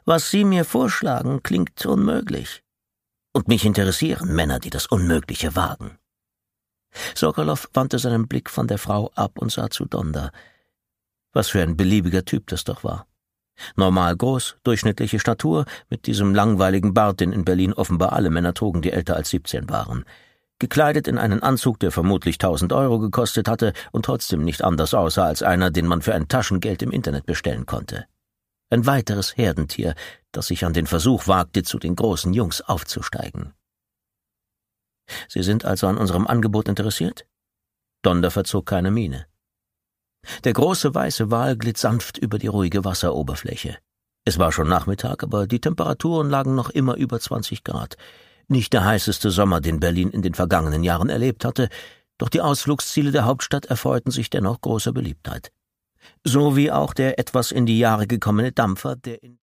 Was Sie mir vorschlagen, klingt unmöglich. Und mich interessieren Männer, die das Unmögliche wagen.« Sokolow wandte seinen Blick von der Frau ab und sah zu Donder. Was für ein beliebiger Typ das doch war. Normal groß, durchschnittliche Statur, mit diesem langweiligen Bart, den in Berlin offenbar alle Männer trugen, die älter als 17 waren. Gekleidet in einen Anzug, der vermutlich 1.000 Euro gekostet hatte und trotzdem nicht anders aussah als einer, den man für ein Taschengeld im Internet bestellen konnte. Ein weiteres Herdentier, das sich an den Versuch wagte, zu den großen Jungs aufzusteigen. »Sie sind also an unserem Angebot interessiert?« Donder verzog keine Miene. Der große weiße Wal glitt sanft über die ruhige Wasseroberfläche. Es war schon Nachmittag, aber die Temperaturen lagen noch immer über 20 Grad. Nicht der heißeste Sommer, den Berlin in den vergangenen Jahren erlebt hatte, doch die Ausflugsziele der Hauptstadt erfreuten sich dennoch großer Beliebtheit. So wie auch der etwas in die Jahre gekommene Dampfer, der in